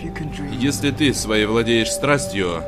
Если ты своей владеешь страстью,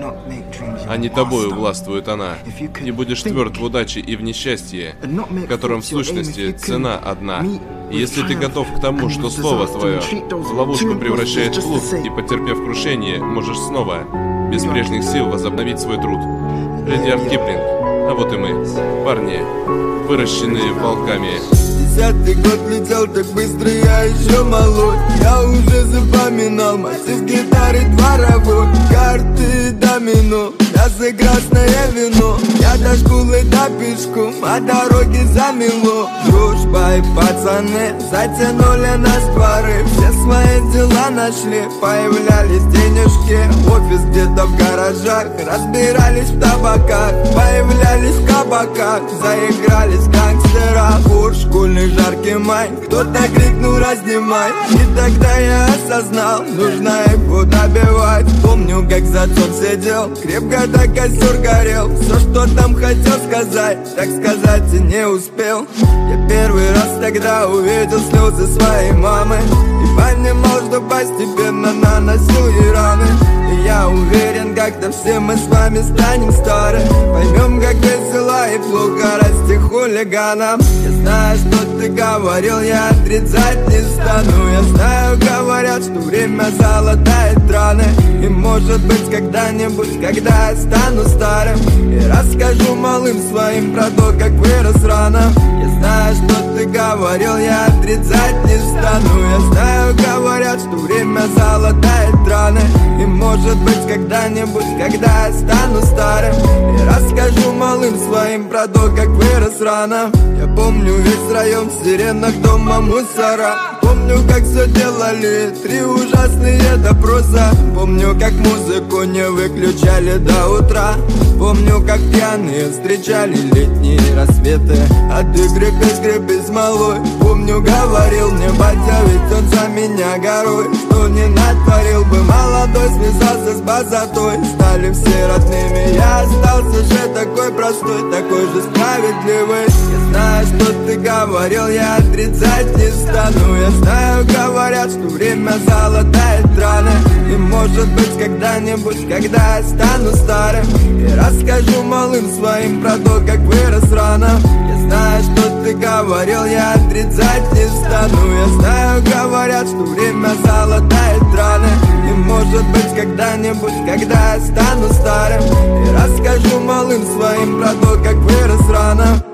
а не тобою властвует она, и будешь тверд в удаче и в несчастье, которым в сущности цена одна, и если ты готов к тому, что слово твое в ловушку превращает плут, и, потерпев крушение, можешь снова, без прежних сил, возобновить свой труд. Редьярд Киплинг. А вот и мы, парни, выращенные волками. 10-й год летел так быстро, я еще молод. Я уже запоминал мотив гитары дворовой. Карты домино, мясо красное вино. Я до школы до пешком, а дороги замело. Дружба и пацаны затянули нас пары. Все свои дела нашли, появлялись денежки. Офис где-то в гаражах, разбирались в табаках. Появлялись в кабаках, заигрались гангстера. Курс школьный жаркий май, кто-то крикнул разнимай. И тогда я осознал, нужно его добивать. Помню, как за отцом сидел, крепко до костер горел. Все, что там хотел сказать, так сказать и не успел. Я первый раз тогда увидел слезы своей мамы и понимал, что постепенно наносил ей раны. И я уверен, как-то все мы с вами станем стары. Поймем, как весело и плохо расти хулиганам. Я знаю, что ты говорил, я отрицать не стану. Я знаю, говорят, что время золотает раны. И может быть когда-нибудь, когда я стану старым, и расскажу малым своим про то, как вырос рано. Я знаю, что ты говорил, я отрицать не стану. Я знаю, говорят, что время золотает раны. И может быть когда-нибудь, когда я стану старым, и расскажу малым своим про то, как вырос рано. Я помню весь район в сиренах дома мусора. Помню, как все делали, 3 ужасные допроса. Помню, как музыку не выключали до утра. Помню, как пьяные встречали летние рассветы от игры к искре без малой. Помню, говорил мне батя, ведь он за меня горой. Что не натворил бы молодой, связался с базатой. Стали все родными, я остался же такой простой, такой же справедливый. Я знаю, что ты говорил, я отрицать не стану. Я знаю, говорят, что время золотает раны. И может быть когда-нибудь, когда я стану старым, и расскажу малым своим про то, как вырос рано. Я знаю, что ты говорил, я отрицать не стану. Я знаю, говорят, что время золотает раны. И может быть когда-нибудь, когда я стану старым, и расскажу малым своим про то, как вырос рано.